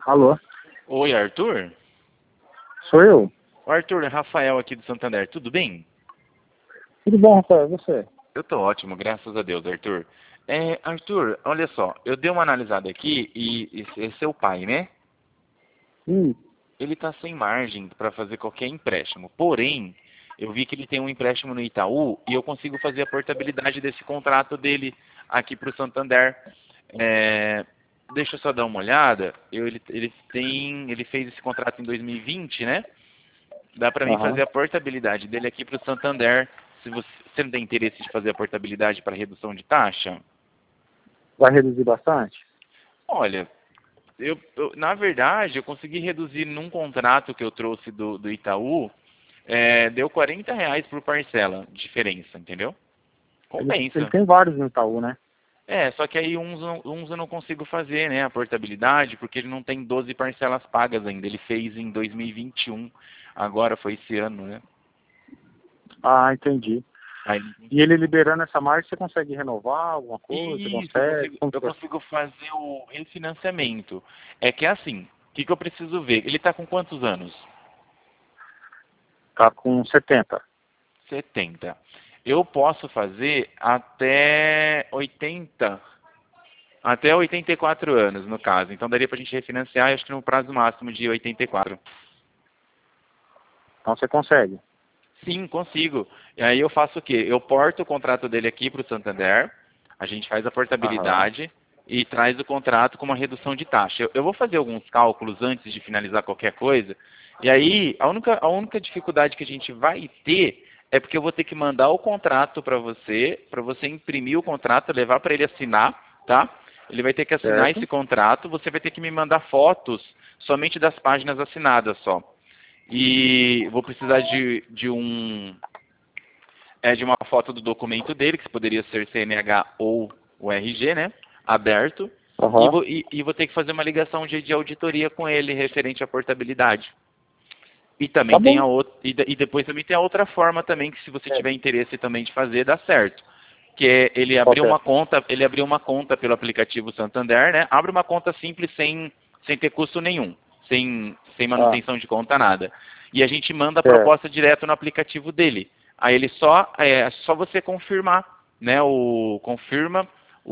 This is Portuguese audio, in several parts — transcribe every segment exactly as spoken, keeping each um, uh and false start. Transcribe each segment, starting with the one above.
Alô? Oi, Arthur? Sou eu? O Arthur, é Rafael aqui do Santander, tudo bem? Tudo bom, Rafael? E você? Eu tô ótimo, graças a Deus, Arthur. É, Arthur, olha só, eu dei uma analisada aqui e esse é seu pai, né? Hum, Ele tá sem margem para fazer qualquer empréstimo. Porém, eu vi que ele tem um empréstimo no Itaú e eu consigo fazer a portabilidade desse contrato dele aqui para o Santander. É, deixa eu só dar uma olhada. Eu, ele, ele tem, ele fez esse contrato em dois mil e vinte, né? Dá para mim aham. fazer a portabilidade dele aqui para o Santander. Se você, você não tem interesse de fazer a portabilidade para redução de taxa? Vai reduzir bastante? Olha, eu, eu- na verdade, eu consegui reduzir num contrato que eu trouxe do, do Itaú, é, deu quarenta reais por parcela de diferença, entendeu? Ele, ele Compensa. tem vários no Itaú, né? É, só que aí uns, não- uns eu não consigo fazer, né, a portabilidade, porque ele não tem doze parcelas pagas ainda. Ele fez em dois mil e vinte e um, agora foi esse ano, né? Ah, entendi. Aí não E ele consigo. liberando essa margem, você consegue renovar alguma coisa? Você Isso, eu consegue? consigo, Como eu que é? consigo fazer o refinanciamento. É que é assim, o que, que eu preciso ver? Ele está com quantos anos? Tá com setenta. setenta. Eu posso fazer até oitenta, até oitenta e quatro anos, no caso. Então daria para a gente refinanciar, acho que no prazo máximo de oitenta e quatro. Então você consegue. Sim, consigo. E aí eu faço o quê? Eu porto o contrato dele aqui para o Santander, a gente faz a Aham. portabilidade e traz o contrato com uma redução de taxa. Eu, eu vou fazer alguns cálculos antes de finalizar qualquer coisa, e aí a única, a única dificuldade que a gente vai ter é porque eu vou ter que mandar o contrato para você, para você imprimir o contrato, levar para ele assinar, tá? Ele vai ter que assinar esse Certo? contrato, você vai ter que me mandar fotos somente das páginas assinadas só. E vou precisar de, de um é de uma foto do documento dele, que poderia ser C N H ou o R G, né? Aberto. E Aham. vou, e, e vou ter que fazer uma ligação de, de auditoria com ele referente à portabilidade. E Tá também tem bom. a outra, e, de- e depois também tem a outra forma também que se você É. tiver interesse também de fazer, dá certo. Que é ele Qual abrir que é? uma conta, ele abriu uma conta pelo aplicativo Santander, né? Abre uma conta simples sem, sem ter custo nenhum, sem, sem Ah, manutenção de conta nada. E a gente manda a certo. proposta direto no aplicativo dele. Aí ele só é só você confirmar, né? O confirma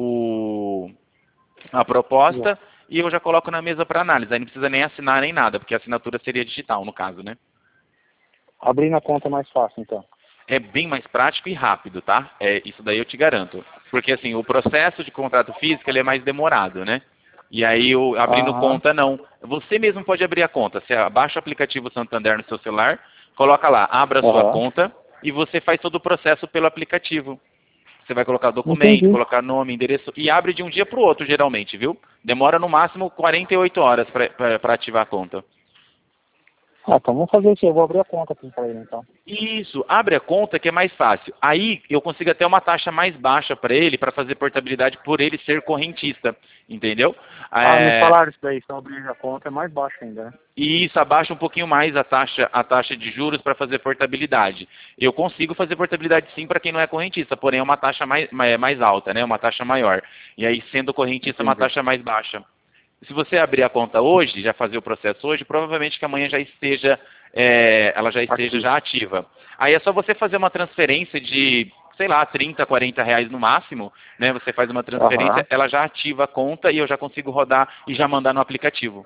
o a proposta e eu já coloco na mesa para análise. Aí não precisa nem assinar nem nada, porque a assinatura seria digital no caso, né? Abrindo a conta é mais fácil, então. É bem mais prático e rápido, tá? É, isso daí eu te garanto. Porque assim, o processo de contrato físico ele é mais demorado, né? E aí, o, abrindo Aham. conta, não. Você mesmo pode abrir a conta. Você baixa o aplicativo Santander no seu celular, coloca lá, abra a sua Aham. conta e você faz todo o processo pelo aplicativo. Você vai colocar documento, Entendi. colocar nome, endereço e abre de um dia para o outro, geralmente, viu? Demora no máximo quarenta e oito horas para ativar a conta. Ah, então vamos fazer isso. Eu vou abrir a conta aqui pra ele, então. Isso, abre a conta que é mais fácil. Aí eu consigo até uma taxa mais baixa para ele, para fazer portabilidade por ele ser correntista, entendeu? Ah, me É, falaram isso daí. Se eu abrir a conta é mais baixo ainda, né? e isso abaixa um pouquinho mais a taxa, a taxa de juros para fazer portabilidade. Eu consigo fazer portabilidade sim para quem não é correntista, porém é uma taxa mais, mais mais alta, né? Uma taxa maior. E aí, sendo correntista, é uma Entendi. taxa mais baixa. Se você abrir a conta hoje, já fazer o processo hoje, provavelmente que amanhã já esteja, é, ela já esteja Aqui. já ativa. Aí é só você fazer uma transferência de, sei lá, trinta, quarenta reais no máximo, né? Você faz uma transferência, Aham. ela já ativa a conta e eu já consigo rodar e já mandar no aplicativo.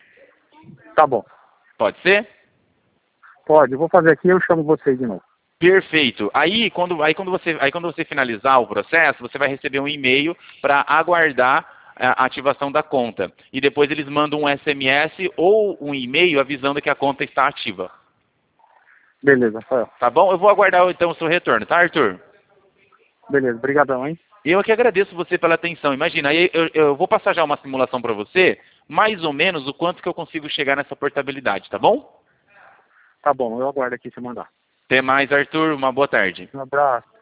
Tá bom. Pode ser? Pode, eu vou fazer aqui e eu chamo vocês de novo. Perfeito. Aí quando, aí, quando você, aí quando você finalizar o processo, você vai receber um e-mail para aguardar a ativação da conta. E depois eles mandam um S M S ou um e-mail avisando que a conta está ativa. Beleza, Rafael. Tá bom? Eu vou aguardar então o seu retorno, tá, Arthur? Beleza, brigadão, hein? Eu que agradeço você pela atenção. Imagina, aí eu, eu vou passar já uma simulação para você, mais ou menos o quanto que eu consigo chegar nessa portabilidade, tá bom? Tá bom, eu aguardo aqui você mandar. Até mais, Arthur. Uma boa tarde. Um abraço.